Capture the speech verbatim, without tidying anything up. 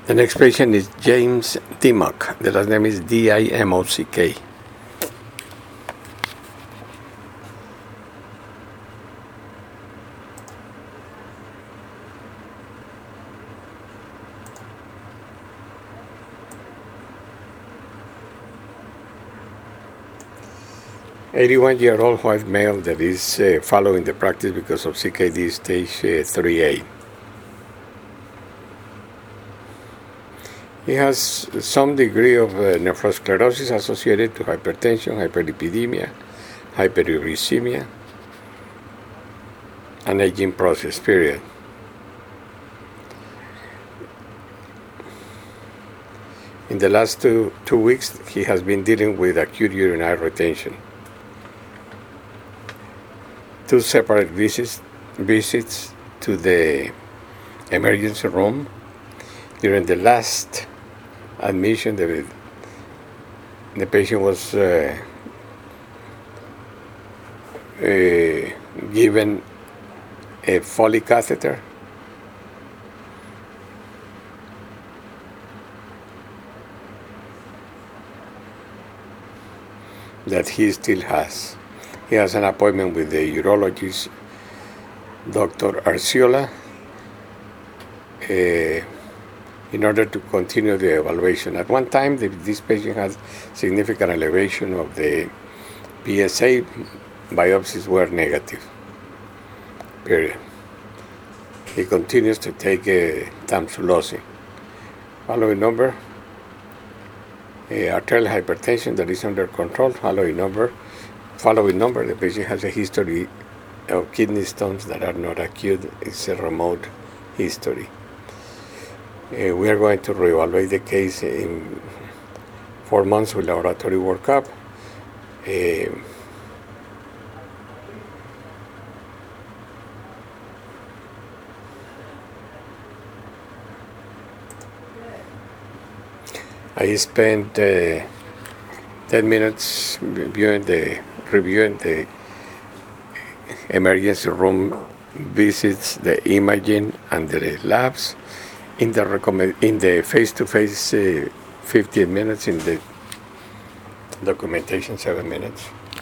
The next patient is James Dimock. The last name is D I M O C K. eighty-one-year-old white male that is uh, following the practice because of C K D stage uh, three A. He has some degree of uh, nephrosclerosis associated to hypertension, hyperlipidemia, hyperuricemia, and aging process, period. In the last two, two weeks, he has been dealing with acute urinary retention. Two separate visits, visits to the emergency room. During the last admission, the, the patient was uh, uh, given a Foley catheter. That he still has. He has an appointment with the urologist, Doctor Arciola, uh, in order to continue the evaluation. At one time, the, this patient had significant elevation of the P S A. Biopsies were negative, period. He continues to take uh, tamsulosin. Following number, uh, arterial hypertension that is under control. Following number, following number, the patient has a history of kidney stones that are not acute. It's a remote history. Uh, we are going to reevaluate the case in four months with laboratory workup. Uh, I spent uh, ten minutes reviewing the reviewing the emergency room visits, the imaging, and the labs. In the recommend in the face-to-face, uh, fifteen minutes. In the documentation, seven minutes.